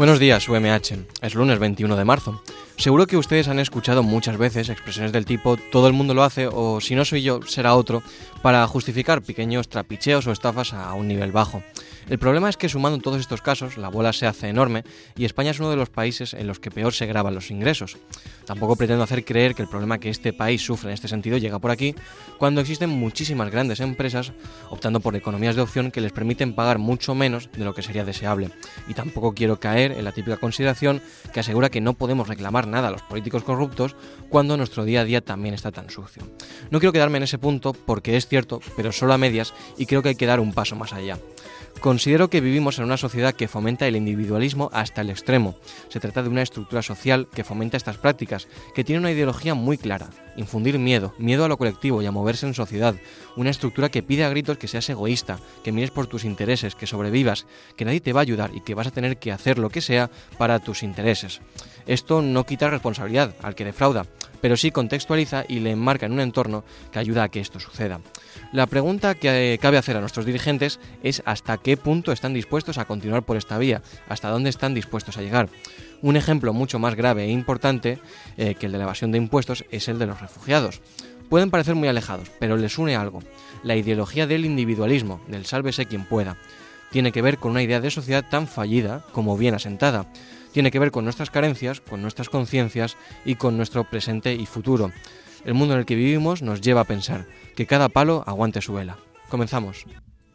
Buenos días, UMH. Es lunes 21 de marzo. Seguro que ustedes han escuchado muchas veces expresiones del tipo todo el mundo lo hace o si no soy yo, será otro, para justificar pequeños trapicheos o estafas a un nivel bajo. El problema es que sumando todos estos casos, la bola se hace enorme y España es uno de los países en los que peor se graban los ingresos. Tampoco pretendo hacer creer que el problema que este país sufre en este sentido llega por aquí, cuando existen muchísimas grandes empresas optando por economías de opción que les permiten pagar mucho menos de lo que sería deseable. Y tampoco quiero caer en la típica consideración que asegura que no podemos reclamar nada a los políticos corruptos cuando nuestro día a día también está tan sucio. No quiero quedarme en ese punto porque es cierto, pero solo a medias, y creo que hay que dar un paso más allá. Considero que vivimos en una sociedad que fomenta el individualismo hasta el extremo. Se trata de una estructura social que fomenta estas prácticas, que tiene una ideología muy clara: infundir miedo a lo colectivo y a moverse en sociedad. Una estructura que pide a gritos que seas egoísta, que mires por tus intereses, que sobrevivas, que nadie te va a ayudar y que vas a tener que hacer lo que sea para tus intereses. Esto no quita responsabilidad al que defrauda, pero sí contextualiza y le enmarca en un entorno que ayuda a que esto suceda. La pregunta que cabe hacer a nuestros dirigentes es hasta qué punto están dispuestos a continuar por esta vía, hasta dónde están dispuestos a llegar. Un ejemplo mucho más grave e importante que el de la evasión de impuestos es el de los refugiados. Pueden parecer muy alejados, pero les une algo: la ideología del individualismo, del sálvese quien pueda. Tiene que ver con una idea de sociedad tan fallida como bien asentada. Tiene que ver con nuestras carencias, con nuestras conciencias y con nuestro presente y futuro. El mundo en el que vivimos nos lleva a pensar que cada palo aguante su vela. Comenzamos.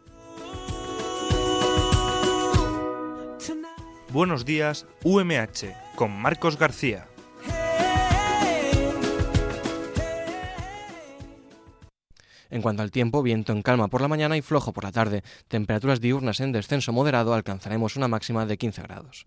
Buenos días, UMH, con Marcos García. En cuanto al tiempo, viento en calma por la mañana y flojo por la tarde. Temperaturas diurnas en descenso moderado, alcanzaremos una máxima de 15 grados.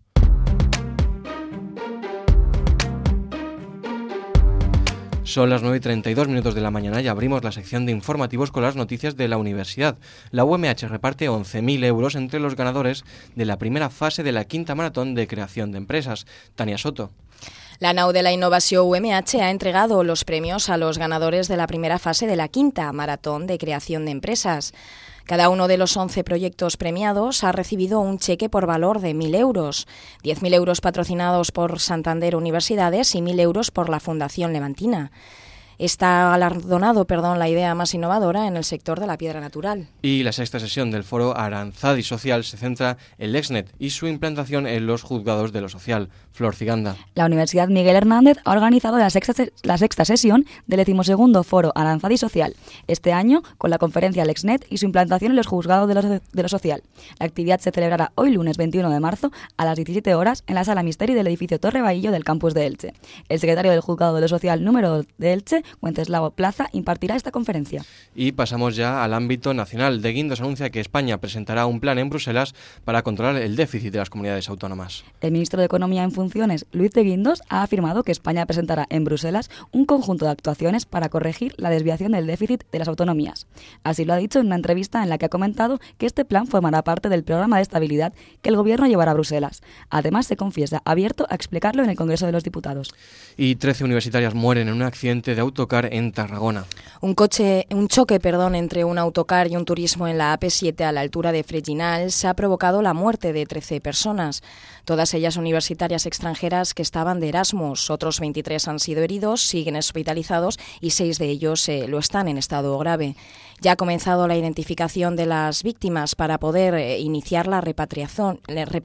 Son las 9:32 de la mañana y abrimos la sección de informativos con las noticias de la universidad. La UMH reparte 11.000 euros entre los ganadores de la primera fase de la quinta maratón de creación de empresas. Tania Soto. La nau de la innovació UMH ha entregado los premios a los ganadores de la primera fase de la quinta maratón de creación de empresas. Cada uno de los 11 proyectos premiados ha recibido un cheque por valor de 1.000 euros, 10.000 euros patrocinados por Santander Universidades y 1.000 euros por la Fundación Levantina. Está galardonado la idea más innovadora en el sector de la piedra natural. Y la sexta sesión del foro Aranzadi Social se centra en LexNet y su implantación en los juzgados de lo social. Flor Ciganda. La Universidad Miguel Hernández ha organizado la sexta sesión del 12º foro Aranzadi Social, este año con la conferencia LexNet y su implantación en los juzgados de lo social. La actividad se celebrará hoy lunes 21 de marzo a las 17 horas en la Sala Misteri del edificio Torre Bahillo del campus de Elche. El secretario del Juzgado de lo Social número 2 de Elche, Wenceslao Plaza, impartirá esta conferencia. Y pasamos ya al ámbito nacional. De Guindos anuncia que España presentará un plan en Bruselas para controlar el déficit de las comunidades autónomas. El ministro de Economía en funciones, Luis de Guindos, ha afirmado que España presentará en Bruselas un conjunto de actuaciones para corregir la desviación del déficit de las autonomías. Así lo ha dicho en una entrevista en la que ha comentado que este plan formará parte del programa de estabilidad que el gobierno llevará a Bruselas. Además, se confiesa abierto a explicarlo en el Congreso de los Diputados. Y 13 universitarias mueren en un accidente de autocar en Tarragona. Un choque entre un autocar y un turismo en la AP7 a la altura de Freginals ha provocado la muerte de 13 personas, todas ellas universitarias extranjeras que estaban de Erasmus. Otros 23 han sido heridos, siguen hospitalizados y 6 de ellos lo están en estado grave. Ya ha comenzado la identificación de las víctimas para poder iniciar la repatriación.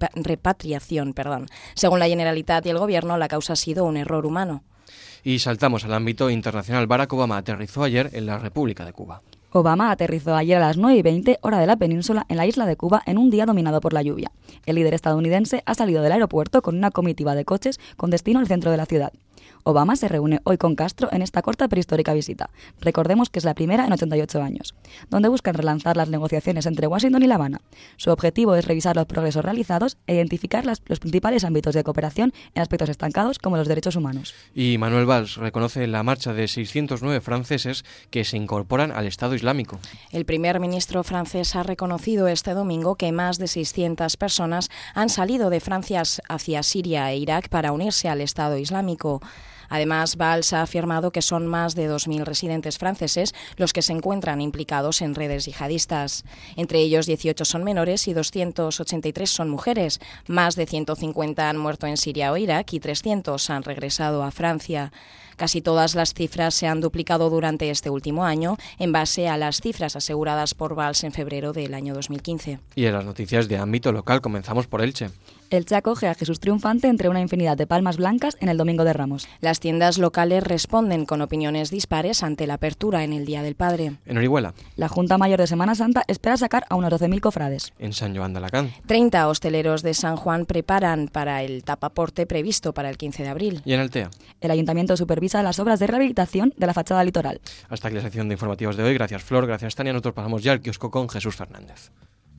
Según la Generalitat y el Gobierno, la causa ha sido un error humano. Y saltamos al ámbito internacional. Barack Obama aterrizó ayer en la República de Cuba. Obama aterrizó ayer a las 9:20 hora de la península en la isla de Cuba en un día dominado por la lluvia. El líder estadounidense ha salido del aeropuerto con una comitiva de coches con destino al centro de la ciudad. Obama se reúne hoy con Castro en esta corta pero histórica visita. Recordemos que es la primera en 88 años, donde buscan relanzar las negociaciones entre Washington y La Habana. Su objetivo es revisar los progresos realizados e identificar los principales ámbitos de cooperación en aspectos estancados como los derechos humanos. Y Manuel Valls reconoce la marcha de 609 franceses que se incorporan al Estado Islámico. El primer ministro francés ha reconocido este domingo que más de 600 personas han salido de Francia hacia Siria e Irak para unirse al Estado Islámico. Además, Valls ha afirmado que son más de 2.000 residentes franceses los que se encuentran implicados en redes yihadistas. Entre ellos, 18 son menores y 283 son mujeres. Más de 150 han muerto en Siria o Irak y 300 han regresado a Francia. Casi todas las cifras se han duplicado durante este último año en base a las cifras aseguradas por Valls en febrero del año 2015. Y en las noticias de ámbito local comenzamos por Elche. Elche acoge a Jesús triunfante entre una infinidad de palmas blancas en el Domingo de Ramos. Las tiendas locales responden con opiniones dispares ante la apertura en el Día del Padre. En Orihuela. La Junta Mayor de Semana Santa espera sacar a unos 12.000 cofrades. En San Joan de Alacant. 30 hosteleros de San Juan preparan para el tapaporte previsto para el 15 de abril. Y en Altea. El Ayuntamiento supervisa las obras de rehabilitación de la fachada litoral. Hasta aquí la sección de informativos de hoy. Gracias, Flor. Gracias, Tania. Nosotros pasamos ya al kiosco con Jesús Fernández.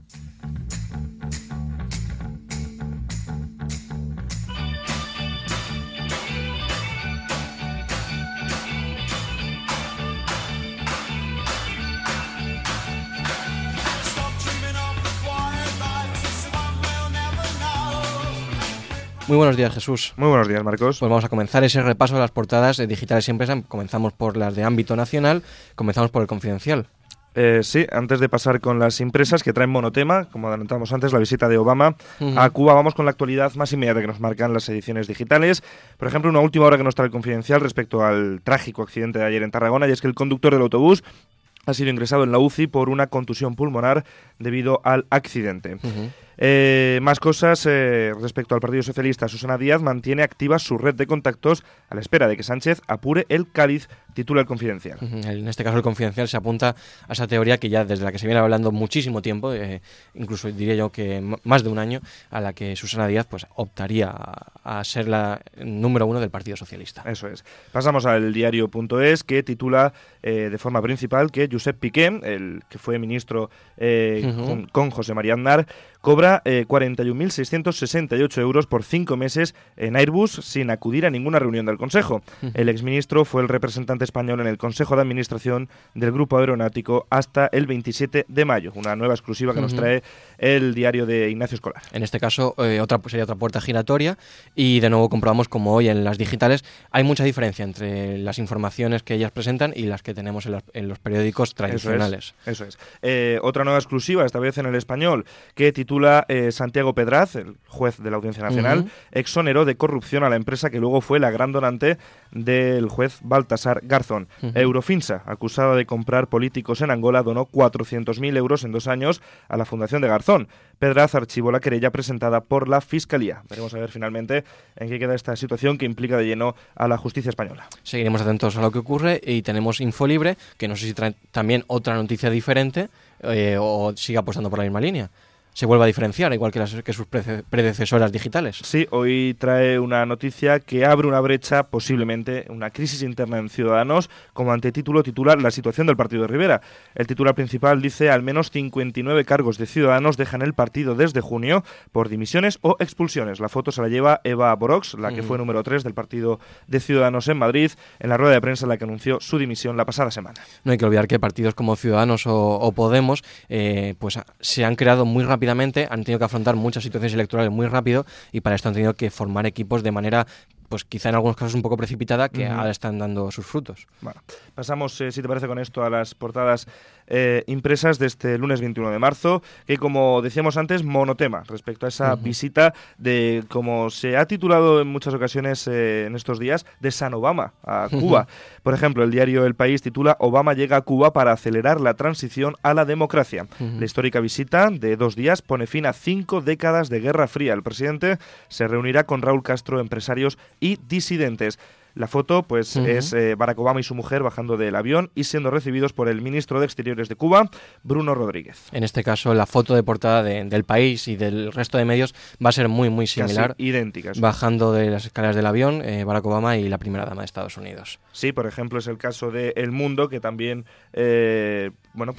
Muy buenos días, Jesús. Muy buenos días, Marcos. Pues vamos a comenzar ese repaso de las portadas digitales y empresa. Comenzamos por las de ámbito nacional, comenzamos por el Confidencial. Sí, antes de pasar con las impresas que traen monotema, como adelantamos antes, la visita de Obama a Cuba, vamos con la actualidad más inmediata que nos marcan las ediciones digitales. Por ejemplo, una última hora que nos trae el Confidencial respecto al trágico accidente de ayer en Tarragona, y es que el conductor del autobús ha sido ingresado en la UCI por una contusión pulmonar debido al accidente. Más cosas respecto al Partido Socialista. Susana Díaz mantiene activa su red de contactos a la espera de que Sánchez apure el Cádiz, titula el Confidencial. En este caso el Confidencial se apunta a esa teoría que ya desde la que se viene hablando muchísimo tiempo, incluso diría yo que más de un año, a la que Susana Díaz pues optaría a ser la número uno del Partido Socialista. Eso es. Pasamos al diario.es, que titula de forma principal que Josep Piqué, el que fue ministro con José María Aznar, cobra 41.668 euros por 5 meses en Airbus sin acudir a ninguna reunión del Consejo. El exministro fue el representante español en el Consejo de Administración del Grupo Aeronáutico hasta el 27 de mayo. Una nueva exclusiva que nos trae el diario de Ignacio Escolar. En este caso sería otra puerta giratoria, y de nuevo comprobamos como hoy en las digitales hay mucha diferencia entre las informaciones que ellas presentan y las que tenemos en los periódicos tradicionales. Eso es. Otra nueva exclusiva, esta vez en El Español, que titula Santiago Pedraz, el juez de la Audiencia Nacional, exoneró de corrupción a la empresa que luego fue la gran donante del juez Baltasar Garzón. Eurofinsa, acusada de comprar políticos en Angola, donó 400.000 euros en 2 años a la Fundación de Garzón. Pedraz archivó la querella presentada por la Fiscalía. Veremos a ver finalmente en qué queda esta situación que implica de lleno a la justicia española. Seguiremos atentos a lo que ocurre, y tenemos Infolibre, que no sé si trae también otra noticia diferente o sigue apostando por la misma línea. Se vuelve a diferenciar, igual que sus predecesoras digitales. Sí, hoy trae una noticia que abre una brecha, posiblemente una crisis interna en Ciudadanos. Como antetítulo titula La situación del partido de Rivera. El titular principal dice: al menos 59 cargos de Ciudadanos dejan el partido desde junio por dimisiones o expulsiones. La foto se la lleva Eva Borox, la que fue número 3 del partido de Ciudadanos en Madrid, en la rueda de prensa en la que anunció su dimisión la pasada semana. No hay que olvidar que partidos como Ciudadanos o Podemos pues se han creado muy rápidamente, han tenido que afrontar muchas situaciones electorales muy rápido, y para esto han tenido que formar equipos de manera, pues quizá en algunos casos un poco precipitada, que ahora están dando sus frutos. Bueno, pasamos, si te parece, con esto a las portadas impresas de este lunes 21 de marzo, que, como decíamos antes, monotema respecto a esa visita de, como se ha titulado en muchas ocasiones en estos días, de San Obama a Cuba. Por ejemplo, el diario El País titula: Obama llega a Cuba para acelerar la transición a la democracia. La histórica visita de 2 días pone fin a 5 décadas de Guerra Fría. El presidente se reunirá con Raúl Castro, empresarios y disidentes. La foto pues es Barack Obama y su mujer bajando del avión y siendo recibidos por el ministro de Exteriores de Cuba, Bruno Rodríguez. En este caso, la foto de portada del País y del resto de medios va a ser muy, muy similar. Casi idénticas. Bajando de las escaleras del avión, Barack Obama y la primera dama de Estados Unidos. Sí, por ejemplo, es el caso de El Mundo, que también se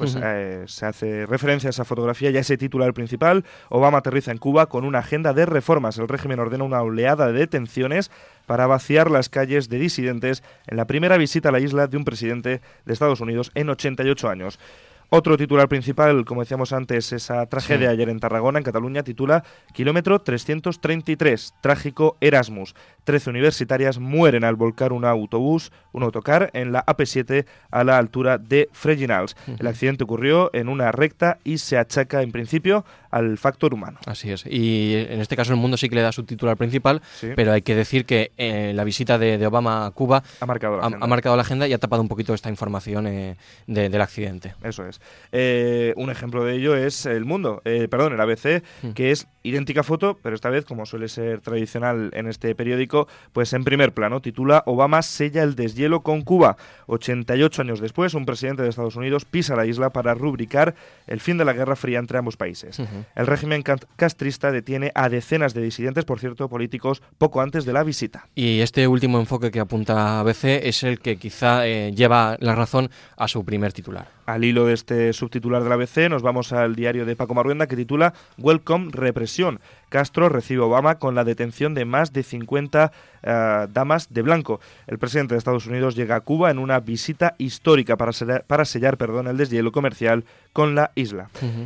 hace referencia a esa fotografía y a ese titular principal. Obama aterriza en Cuba con una agenda de reformas. El régimen ordena una oleada de detenciones para vaciar las calles de disidentes en la primera visita a la isla de un presidente de Estados Unidos en 88 años. Otro titular principal, como decíamos antes, esa tragedia ayer en Tarragona, en Cataluña, titula Kilómetro 333, trágico Erasmus. 13 universitarias mueren al volcar un autocar, en la AP7 a la altura de Freginals. El accidente ocurrió en una recta y se achaca, en principio, al factor humano. Así es. Y en este caso el Mundo sí que le da su titular principal, pero hay que decir que la visita de Obama a Cuba ha marcado la agenda y ha tapado un poquito esta información del accidente. Eso es. Un ejemplo de ello es el el ABC, que es idéntica foto, pero esta vez, como suele ser tradicional en este periódico, pues en primer plano, titula Obama sella el deshielo con Cuba. 88 años después, un presidente de Estados Unidos pisa la isla para rubricar el fin de la Guerra Fría entre ambos países. El régimen castrista detiene a decenas de disidentes, por cierto, políticos, poco antes de la visita. Y este último enfoque que apunta ABC es el que quizá lleva la razón a su primer titular. Al hilo de este subtitular del ABC, nos vamos al diario de Paco Marruenda, que titula Welcome Represión. Castro recibe a Obama con la detención de más de 50 damas de blanco. El presidente de Estados Unidos llega a Cuba en una visita histórica para sellar el deshielo comercial con la isla.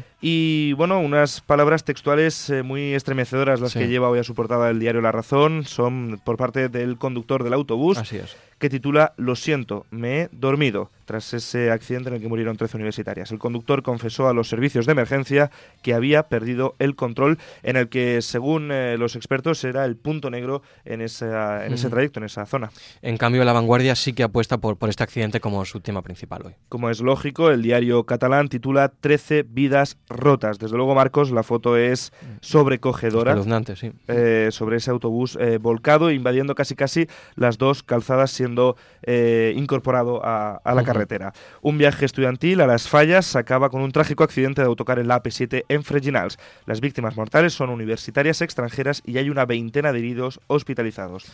Y bueno, unas palabras textuales muy estremecedoras las que lleva hoy a su portada el diario La Razón, son por parte del conductor del autobús. Así es. Que titula Lo siento, me he dormido, tras ese accidente en el que murieron 13 universitarias. El conductor confesó a los servicios de emergencia que había perdido el control, en el que, según los expertos, era el punto negro en ese trayecto, en esa zona. En cambio, La Vanguardia sí que apuesta por este accidente como su tema principal hoy. Como es lógico, el diario catalán titula 13 vidas rotas. Desde luego, Marcos, la foto es sobrecogedora. Espeluznante, sí. Sobre ese autobús volcado, invadiendo casi las dos calzadas, siendo incorporado a la carretera. Un viaje estudiantil a Las Fallas se acaba con un trágico accidente de autocar en la AP7 en Freginals. Las víctimas mortales son universitarias extranjeras y hay una veintena de heridos hospitalizados.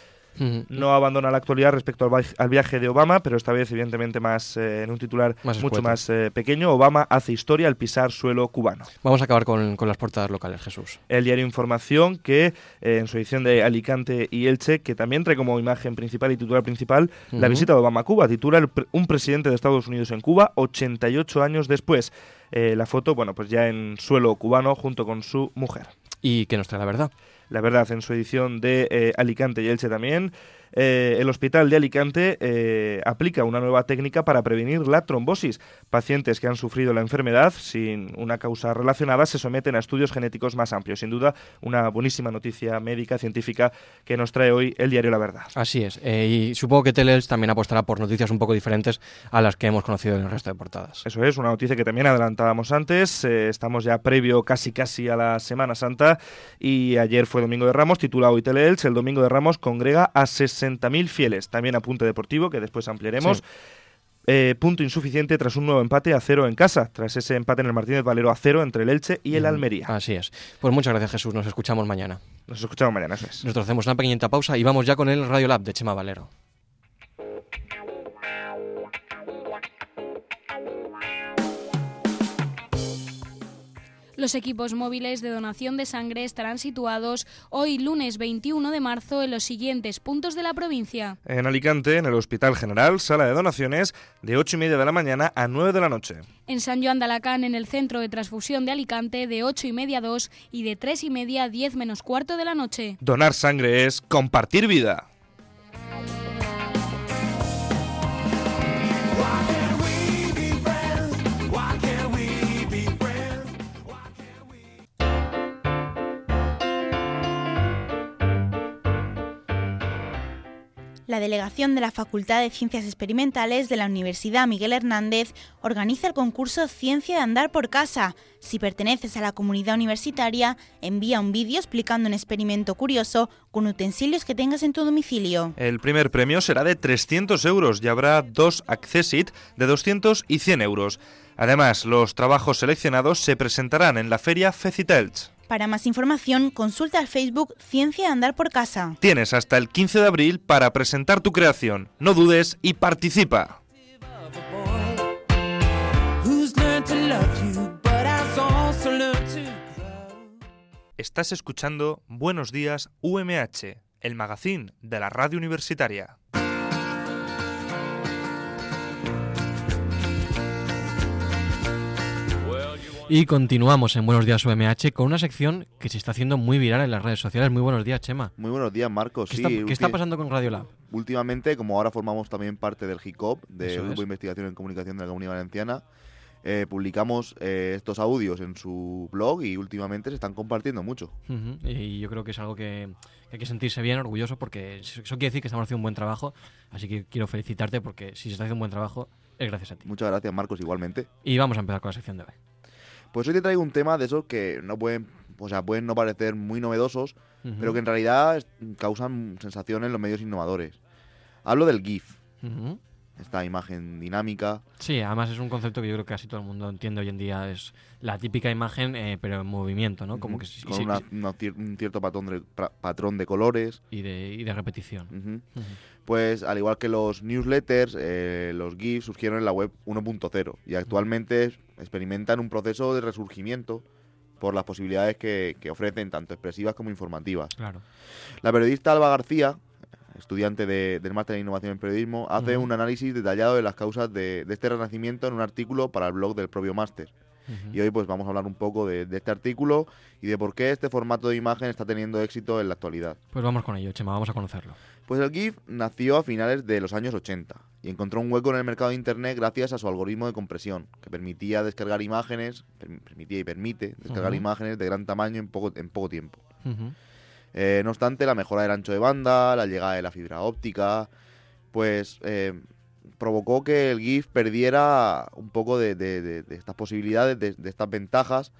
No abandona la actualidad respecto al viaje de Obama, pero esta vez evidentemente más en un titular mucho más pequeño. Obama hace historia al pisar suelo cubano. Vamos a acabar con las portadas locales, Jesús. El diario Información, que en su edición de Alicante y Elche, que también trae como imagen principal y titular principal la visita de Obama a Cuba, titula un presidente de Estados Unidos en Cuba 88 años después. La foto, bueno, pues ya en suelo cubano junto con su mujer. ¿Y qué nos trae La Verdad? La Verdad, en su edición de Alicante y Elche también, el Hospital de Alicante aplica una nueva técnica para prevenir la trombosis. Pacientes que han sufrido la enfermedad sin una causa relacionada se someten a estudios genéticos más amplios. Sin duda, una buenísima noticia médica, científica, que nos trae hoy el diario La Verdad. Así es. Y supongo que Teleelch también apostará por noticias un poco diferentes a las que hemos conocido en el resto de portadas. Eso es, una noticia que también adelantábamos antes. Estamos ya previo casi a la Semana Santa y ayer fue Domingo de Ramos, titula hoy Teleelch. El Domingo de Ramos congrega a 60.000 fieles. También apunte deportivo, que después ampliaremos. Sí. Punto insuficiente tras un nuevo empate a 0 en casa, tras ese empate en el Martínez Valero a 0 entre el Elche y el Almería. Así es. Pues muchas gracias, Jesús. Nos escuchamos mañana. Nos escuchamos mañana, eso es. Nosotros hacemos una pequeñita pausa y vamos ya con el Radio Lab de Chema Valero. Los equipos móviles de donación de sangre estarán situados hoy, lunes 21 de marzo, en los siguientes puntos de la provincia. En Alicante, en el Hospital General, sala de donaciones, de 8:30 de la mañana a 9 de la noche. En San Joan de Alacant, en el Centro de Transfusión de Alicante, de 8:30 a 2 y de 3:30 a 10 menos cuarto de la noche. Donar sangre es compartir vida. La delegación de la Facultad de Ciencias Experimentales de la Universidad Miguel Hernández organiza el concurso Ciencia de Andar por Casa. Si perteneces a la comunidad universitaria, envía un vídeo explicando un experimento curioso con utensilios que tengas en tu domicilio. El primer premio será de 300 euros y habrá 2 Accessit de 200 y 100 euros. Además, los trabajos seleccionados se presentarán en la feria Fecitelch. Para más información, consulta al Facebook Ciencia de Andar por Casa. Tienes hasta el 15 de abril para presentar tu creación. No dudes y participa. Estás escuchando Buenos Días UMH, el magazín de la radio universitaria. I 「 Y continuamos en Buenos Días UMH con una sección que se está haciendo muy viral en las redes sociales. Muy buenos días, Chema. Muy buenos días, Marcos. ¿Qué está pasando con Radiolab? Últimamente, como ahora formamos también parte del HICOP, del Eso Grupo es. de Investigación en Comunicación de la Comunidad Valenciana, publicamos estos audios en su blog y últimamente se están compartiendo mucho. Y yo creo que es algo que hay que sentirse bien, orgulloso, porque eso quiere decir que estamos haciendo un buen trabajo. Así que quiero felicitarte porque si se está haciendo un buen trabajo es gracias a ti. Muchas gracias, Marcos, igualmente. Y vamos a empezar con la sección de hoy. Pues hoy te traigo un tema de esos que no pueden no parecer muy novedosos, Ujú. pero que en realidad causan sensación en los medios innovadores. Hablo del GIF, Ujú. esta imagen dinámica. Sí, además es un concepto que yo creo que casi todo el mundo entiende hoy en día. Es la típica imagen, pero en movimiento, ¿no? Como que con un cierto patrón de colores. y de repetición. Ujú. Ujú. Pues al igual que los newsletters, los GIFs surgieron en la web 1.0 y actualmente experimentan un proceso de resurgimiento por las posibilidades que ofrecen, tanto expresivas como informativas. Claro. La periodista Alba García, estudiante del Máster en Innovación en Periodismo, hace un análisis detallado de las causas de este renacimiento en un artículo para el blog del propio máster. Ujú. Y hoy pues vamos a hablar un poco de este artículo y de por qué este formato de imagen está teniendo éxito en la actualidad. Pues vamos con ello, Chema, vamos a conocerlo. Pues el GIF nació a finales de los años 80 y encontró un hueco en el mercado de Internet gracias a su algoritmo de compresión, que permitía descargar imágenes, permite descargar Ujú. imágenes de gran tamaño en poco tiempo. Ujú. No obstante, la mejora del ancho de banda, la llegada de la fibra óptica, pues provocó que el GIF perdiera un poco de estas posibilidades, de estas ventajas,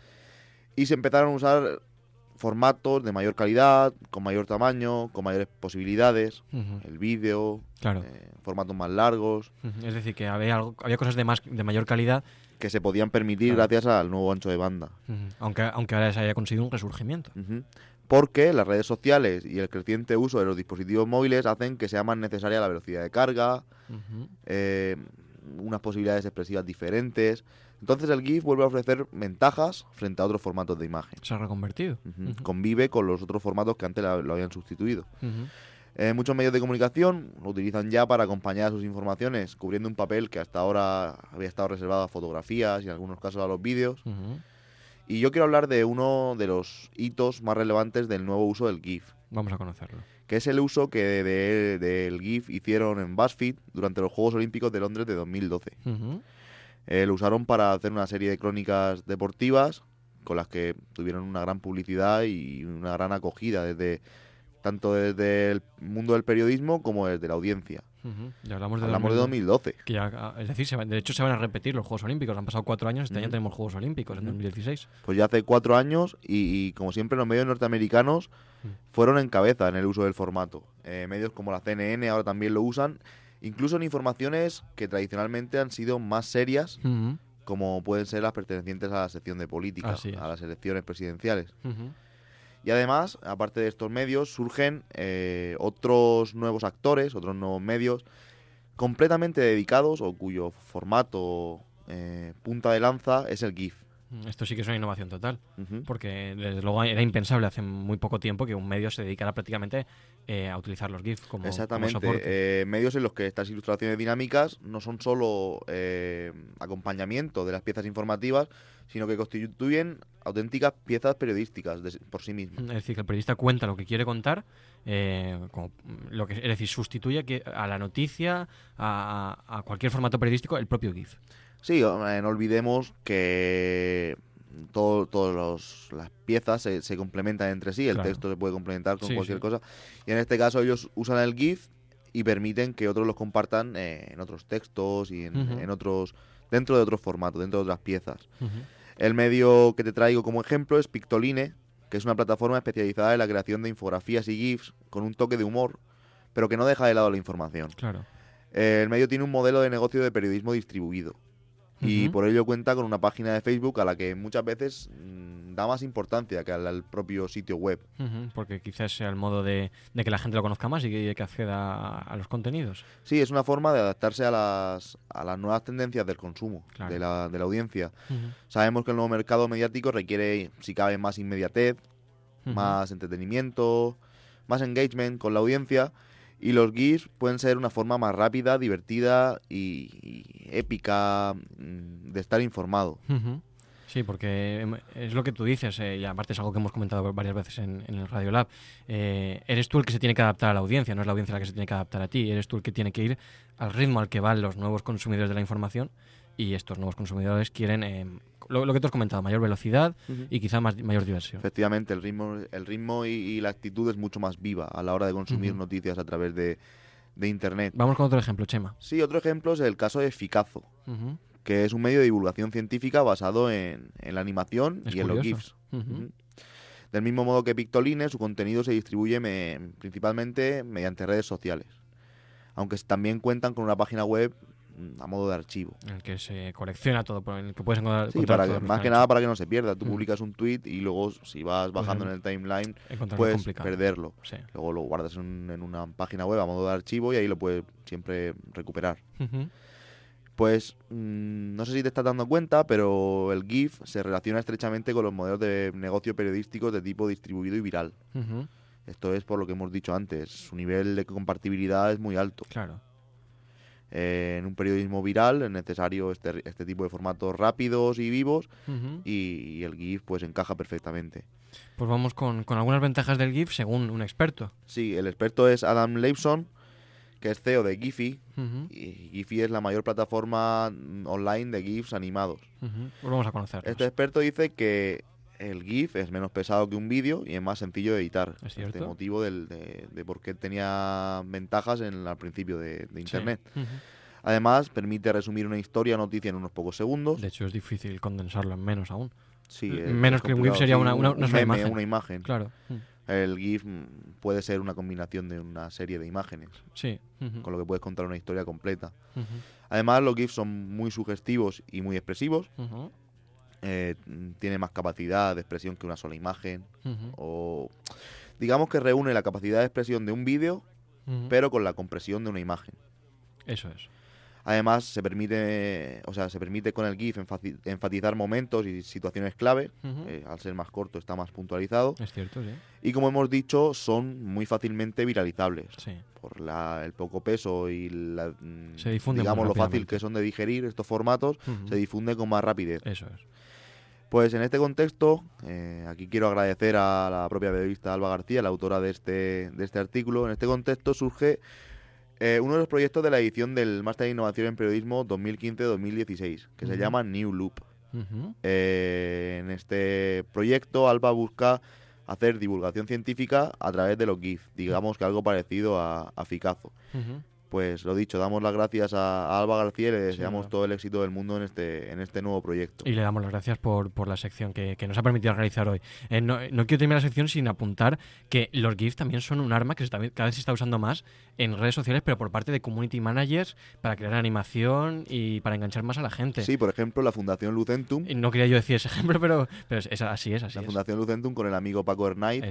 y se empezaron a usar formatos de mayor calidad, con mayor tamaño, con mayores posibilidades, Ujú. el vídeo, Claro. formatos más largos, Ujú. Es decir, que había cosas de mayor calidad, que se podían permitir Claro. gracias al nuevo ancho de banda. ujú, aunque ahora se haya conseguido un resurgimiento. Ujú. Porque las redes sociales y el creciente uso de los dispositivos móviles hacen que sea más necesaria la velocidad de carga, Ujú. unas posibilidades expresivas diferentes. Entonces el GIF vuelve a ofrecer ventajas frente a otros formatos de imagen. Se ha reconvertido. Ujú. Ujú. Convive con los otros formatos que antes lo habían sustituido. Ujú. Muchos medios de comunicación lo utilizan ya para acompañar a sus informaciones, cubriendo un papel que hasta ahora había estado reservado a fotografías y en algunos casos a los vídeos. Ujú. Y yo quiero hablar de uno de los hitos más relevantes del nuevo uso del GIF, Vamos a conocerlo. que es el uso que del GIF hicieron en BuzzFeed durante los Juegos Olímpicos de Londres de 2012. Ujú. Lo usaron para hacer una serie de crónicas deportivas con las que tuvieron una gran publicidad y una gran acogida tanto desde el mundo del periodismo como desde la audiencia. Ujú. Ya hablamos de Hablamos de 2012. Que ya, es decir, de hecho se van a repetir los Juegos Olímpicos. Han pasado 4 años, este año Ujú. tenemos Juegos Olímpicos, en 2016. Pues ya hace 4 años y como siempre los medios norteamericanos fueron en cabeza en el uso del formato. Medios como la CNN ahora también lo usan, incluso en informaciones que tradicionalmente han sido más serias, Ujú. como pueden ser las pertenecientes a la sección de política, Así es. a las elecciones presidenciales. Ujú. Y además, aparte de estos medios, surgen otros nuevos actores, otros nuevos medios completamente dedicados o cuyo formato punta de lanza es el GIF. Esto sí que es una innovación total, Ujú. porque desde luego era impensable hace muy poco tiempo que un medio se dedicara prácticamente a utilizar los GIF como Exactamente, soporte. medios en los que estas ilustraciones dinámicas no son solo acompañamiento de las piezas informativas, sino que constituyen auténticas piezas periodísticas por sí mismas. Es decir, que el periodista cuenta lo que quiere contar, es decir, sustituye a la noticia, a cualquier formato periodístico, el propio GIF. Sí, no olvidemos que todas las piezas se complementan entre sí, el Claro. texto se puede complementar con Sí, cualquier sí. cosa, y en este caso ellos usan el GIF y permiten que otros los compartan en otros textos y Ujú. dentro de otros formatos, dentro de otras piezas. Ujú. El medio que te traigo como ejemplo es Pictoline, que es una plataforma especializada en la creación de infografías y GIFs con un toque de humor, pero que no deja de lado la información. Claro. El medio tiene un modelo de negocio de periodismo distribuido y Ujú. por ello cuenta con una página de Facebook a la que muchas veces da más importancia que al propio sitio web. Ujú, porque quizás sea el modo de que la gente lo conozca más y que acceda a los contenidos. Sí, es una forma de adaptarse a las nuevas tendencias del consumo, Claro. de la audiencia. Ujú. Sabemos que el nuevo mercado mediático requiere, si cabe, más inmediatez, Ujú. más entretenimiento, más engagement con la audiencia, y los GIFs pueden ser una forma más rápida, divertida y épica de estar informado. Ujú. Sí, porque es lo que tú dices, y aparte es algo que hemos comentado varias veces en el Radio Lab. Eres tú el que se tiene que adaptar a la audiencia, no es la audiencia la que se tiene que adaptar a ti. Eres tú el que tiene que ir al ritmo al que van los nuevos consumidores de la información, y estos nuevos consumidores quieren lo que tú has comentado, mayor velocidad y quizá mayor diversión. Efectivamente, el ritmo y la actitud es mucho más viva a la hora de consumir noticias a través de Internet. Vamos con otro ejemplo, Chema. Sí, otro ejemplo es el caso de Ficazo, que es un medio de divulgación científica basado en la animación y en los GIFs. Del mismo modo que Pictoline, su contenido se distribuye principalmente mediante redes sociales, aunque también cuentan con una página web a modo de archivo. En el que se colecciona todo, en el que puedes encontrar. Sí, más que nada para que no se pierda. Tú publicas un tweet y luego, si vas bajando en el timeline, puedes perderlo. Sí. Luego lo guardas en una página web a modo de archivo y ahí lo puedes siempre recuperar. Pues no sé si te estás dando cuenta, pero el GIF se relaciona estrechamente con los modelos de negocio periodísticos de tipo distribuido y viral. Esto es por lo que hemos dicho antes. Su nivel de compartibilidad es muy alto. Claro. En un periodismo viral es necesario este tipo de formatos rápidos y vivos, y el GIF pues encaja perfectamente. Pues vamos con algunas ventajas del GIF según un experto. Sí, el experto es Adam Leibson, que es CEO de Giphy, y Giphy es la mayor plataforma online de GIFs animados. Pues vamos a conocerlos. Este experto dice que el GIF es menos pesado que un vídeo y es más sencillo de editar. ¿Es cierto? Este motivo de por qué tenía ventajas al principio de Internet. Sí. Además, permite resumir una historia o noticia en unos pocos segundos. De hecho, es difícil condensarlo en menos aún. Sí, menos que un GIF sería una una imagen. Claro. El GIF puede ser una combinación de una serie de imágenes. Sí. Con lo que puedes contar una historia completa. Además, los GIFs son muy sugestivos y muy expresivos. Tiene más capacidad de expresión que una sola imagen, o digamos que reúne la capacidad de expresión de un vídeo, pero con la compresión de una imagen. Eso es. Además, se permite con el GIF enfatizar momentos y situaciones clave. Al ser más corto está más puntualizado. Es cierto, sí. Y como hemos dicho, son muy fácilmente viralizables. Sí. Por el poco peso y digamos lo fácil que son de digerir estos formatos, se difunde con más rapidez. Eso es. Pues en este contexto, aquí quiero agradecer a la propia periodista Alba García, la autora de este artículo. En este contexto surge uno de los proyectos de la edición del Máster de Innovación en Periodismo 2015-2016, que se llama New Loop. En este proyecto, Alba busca hacer divulgación científica a través de los GIF, digamos que algo parecido a Ficazo. Pues lo dicho, damos las gracias a Alba García y le deseamos todo el éxito del mundo en este nuevo proyecto. Y le damos las gracias por la sección que nos ha permitido realizar hoy. No quiero terminar la sección sin apuntar que los GIFs también son un arma que cada vez se está usando más en redes sociales, pero por parte de community managers para crear animación y para enganchar más a la gente. Sí, por ejemplo, la Fundación Lucentum. No quería yo decir ese ejemplo, pero así es. La Fundación Lucentum con el amigo Paco Hernáiz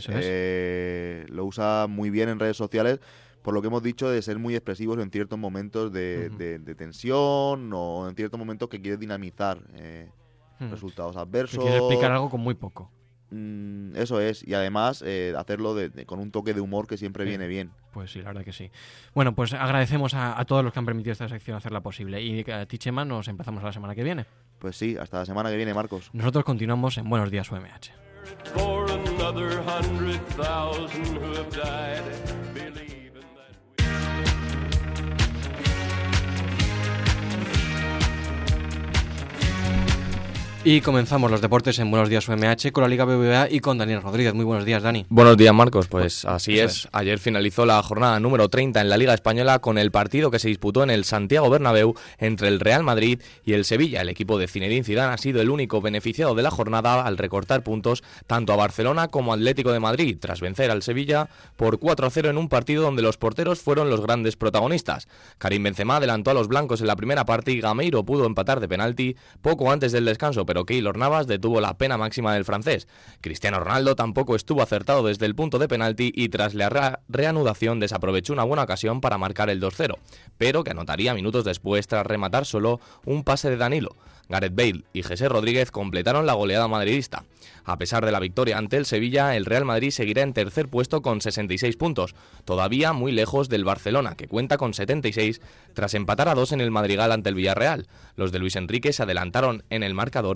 lo usa muy bien en redes sociales, por lo que hemos dicho de ser muy expresivos en ciertos momentos de tensión, o en ciertos momentos que quieres dinamizar resultados adversos. Que quieres explicar algo con muy poco. Eso es, y además hacerlo con un toque de humor que siempre viene bien. Pues sí, la verdad que sí. Bueno, pues agradecemos a todos los que han permitido esta sección hacerla posible. Y a ti, Chema, nos empezamos la semana que viene. Pues sí, hasta la semana que viene, Marcos. Nosotros continuamos en Buenos Días UMH. Y comenzamos los deportes en Buenos Días UMH con la Liga BBVA y con Daniel Rodríguez. Muy buenos días, Dani. Buenos días, Marcos. Pues así es. Ayer finalizó la jornada número 30 en la Liga Española con el partido que se disputó en el Santiago Bernabéu entre el Real Madrid y el Sevilla. El equipo de Zinedine Zidane ha sido el único beneficiado de la jornada al recortar puntos tanto a Barcelona como a Atlético de Madrid, tras vencer al Sevilla por 4-0 en un partido donde los porteros fueron los grandes protagonistas. Karim Benzema adelantó a los blancos en la primera parte y Gameiro pudo empatar de penalti poco antes del descanso, pero Keylor Navas detuvo la pena máxima del francés. Cristiano Ronaldo tampoco estuvo acertado desde el punto de penalti y tras la reanudación desaprovechó una buena ocasión para marcar el 2-0, pero que anotaría minutos después tras rematar solo un pase de Danilo. Gareth Bale y José Rodríguez completaron la goleada madridista. A pesar de la victoria ante el Sevilla, el Real Madrid seguirá en tercer puesto con 66 puntos, todavía muy lejos del Barcelona, que cuenta con 76 tras empatar a 2 en el Madrigal ante el Villarreal. Los de Luis Enrique se adelantaron en el marcador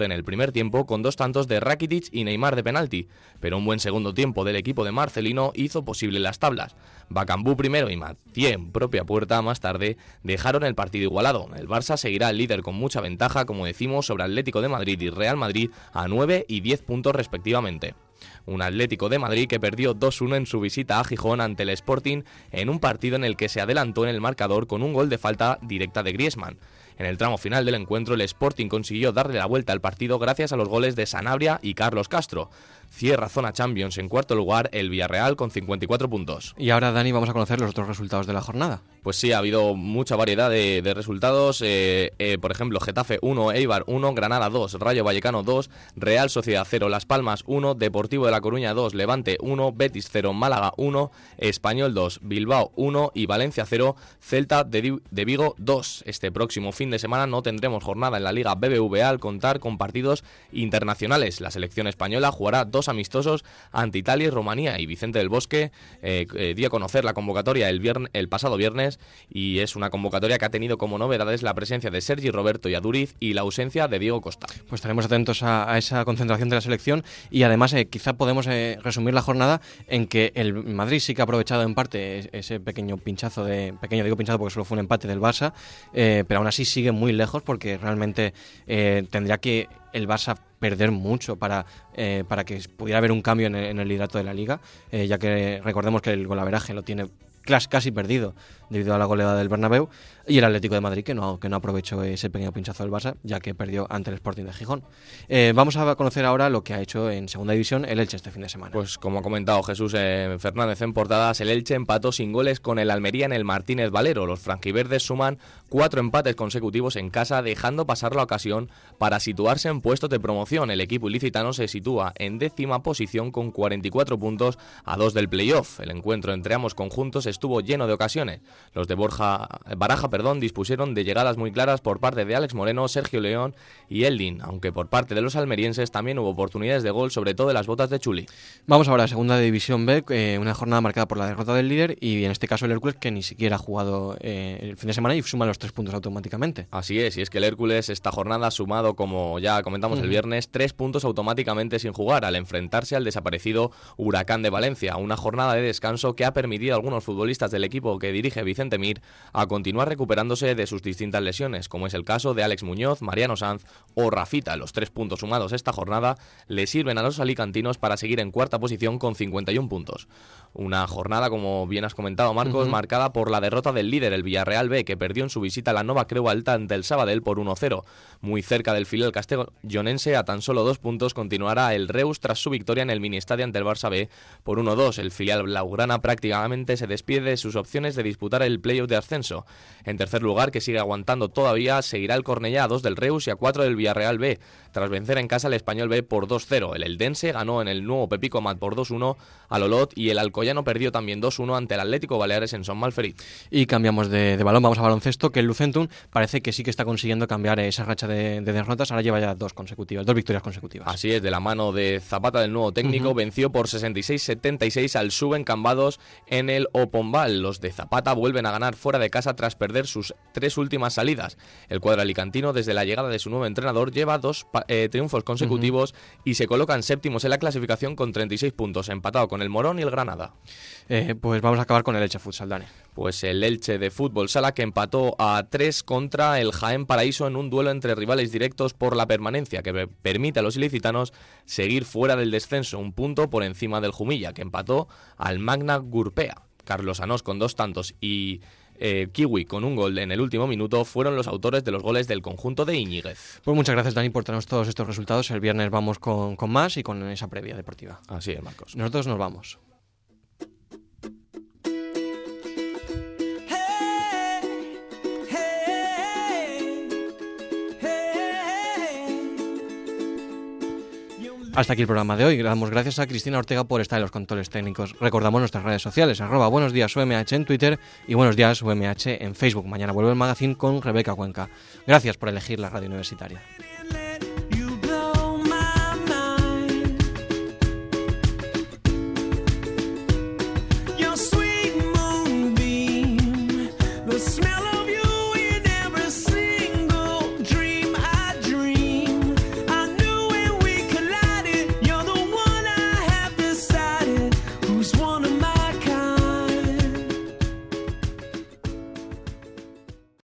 marcador en el primer tiempo con 2 tantos de Rakitic y Neymar de penalti, pero un buen segundo tiempo del equipo de Marcelino hizo posible las tablas. Bakambu primero y Mathieu en propia puerta más tarde dejaron el partido igualado. El Barça seguirá el líder con mucha ventaja, como decimos, sobre Atlético de Madrid y Real Madrid a 9 y 10 puntos respectivamente. Un Atlético de Madrid que perdió 2-1 en su visita a Gijón ante el Sporting en un partido en el que se adelantó en el marcador con un gol de falta directa de Griezmann. En el tramo final del encuentro, el Sporting consiguió darle la vuelta al partido gracias a los goles de Sanabria y Carlos Castro. Cierra zona Champions en cuarto lugar el Villarreal con 54 puntos. Y ahora, Dani, vamos a conocer los otros resultados de la jornada. Pues sí, ha habido mucha variedad de resultados. Por ejemplo, Getafe 1, Eibar 1, Granada 2, Rayo Vallecano 2, Real Sociedad 0, Las Palmas 1, Deportivo de La Coruña 2, Levante 1, Betis 0, Málaga 1, Español 2, Bilbao 1 y Valencia 0, Celta de Vigo 2. Este próximo fin de semana no tendremos jornada en la Liga BBVA al contar con partidos internacionales. La selección española jugará 2 amistosos ante Italia y Rumanía, y Vicente del Bosque dio a conocer la convocatoria el pasado viernes, y es una convocatoria que ha tenido como novedades la presencia de Sergi Roberto y Aduriz y la ausencia de Diego Costa. Pues estaremos atentos a esa concentración de la selección, y además quizá podemos resumir la jornada en que el Madrid sí que ha aprovechado en parte ese pequeño pinchazo digo pinchazo porque solo fue un empate del Barça, pero aún así sigue muy lejos, porque realmente tendría que el Barça perder mucho para que pudiera haber un cambio en el liderato de la Liga, ya que recordemos que el golaveraje lo tiene casi perdido debido a la goleada del Bernabéu, y el Atlético de Madrid que no aprovechó ese pequeño pinchazo del Barça, ya que perdió ante el Sporting de Gijón. Vamos a conocer ahora lo que ha hecho en segunda división el Elche este fin de semana. Pues como ha comentado Jesús Fernández en portadas, el Elche empató sin goles con el Almería en el Martínez Valero. Los franjiverdes suman 4 empates consecutivos en casa, dejando pasar la ocasión para situarse en puestos de promoción. El equipo ilicitano se sitúa en 10ª posición con 44 puntos a 2 del playoff. El encuentro entre ambos conjuntos estuvo lleno de ocasiones. Los de Baraja dispusieron de llegadas muy claras por parte de Alex Moreno, Sergio León y Eldin, aunque por parte de los almerienses también hubo oportunidades de gol, sobre todo de las botas de Chuli. Vamos ahora a segunda división B, una jornada marcada por la derrota del líder, y en este caso el Hércules, que ni siquiera ha jugado el fin de semana y suma los 3 puntos automáticamente. Así es, y es que el Hércules esta jornada ha sumado, como ya comentamos el viernes, 3 puntos automáticamente sin jugar al enfrentarse al desaparecido Huracán de Valencia. Una jornada de descanso que ha permitido a algunos futbolistas del equipo que dirige Vicente Mir a continuar recuperándose de sus distintas lesiones, como es el caso de Alex Muñoz, Mariano Sanz o Rafita. Los 3 puntos sumados esta jornada le sirven a los alicantinos para seguir en cuarta posición con 51 puntos. Una jornada, como bien has comentado, Marcos, marcada por la derrota del líder, el Villarreal B, que perdió en su visita a la Nova Creu Alta ante el Sabadell por 1-0. Muy cerca del filial castellonense, a tan solo 2 puntos, continuará el Reus tras su victoria en el Miniestadio ante el Barça B por 1-2. El filial blaugrana prácticamente se despide de sus opciones de disputar el playoff de ascenso. En tercer lugar, que sigue aguantando todavía, seguirá el Cornellá a 2 del Reus y a 4 del Villarreal B, tras vencer en casa al Español B por 2-0. El Eldense ganó en el nuevo Pepico Mat por 2-1 al Olot, y el Alcoyano perdió también 2-1 ante el Atlético Baleares en Son Malferit. Y cambiamos de balón, vamos a baloncesto, que el Lucentum parece que sí que está consiguiendo cambiar esa racha de derrotas. Ahora lleva ya 2 victorias consecutivas. Así es, de la mano de Zapata, del nuevo técnico, venció por 66-76 al Suben Cambados en el Opombal. Los de Zapata vuelven a ganar fuera de casa tras perder sus 3 últimas salidas. El cuadro alicantino, desde la llegada de su nuevo entrenador, lleva 2 triunfos consecutivos y se colocan séptimos en la clasificación con 36 puntos, empatado con el Morón y el Granada. Pues vamos a acabar con el Elche Futsal, Dani. Pues el Elche de Fútbol Sala, que empató a 3 contra el Jaén Paraíso en un duelo entre rivales directos por la permanencia, que permite a los ilicitanos seguir fuera del descenso, un punto por encima del Jumilla, que empató al Magna Gurpea. Carlos Anós con 2 tantos y Kiwi con un gol en el último minuto fueron los autores de los goles del conjunto de Íñiguez. Pues muchas gracias, Dani, por traernos todos estos resultados. El viernes vamos con más y con esa previa deportiva. Así es, Marcos. Nosotros nos vamos. Hasta aquí el programa de hoy. Damos gracias a Cristina Ortega por estar en los controles técnicos. Recordamos nuestras redes sociales, @Buenos Días UMH en Twitter y Buenos Días UMH en Facebook. Mañana vuelve el magazine con Rebeca Cuenca. Gracias por elegir la radio universitaria.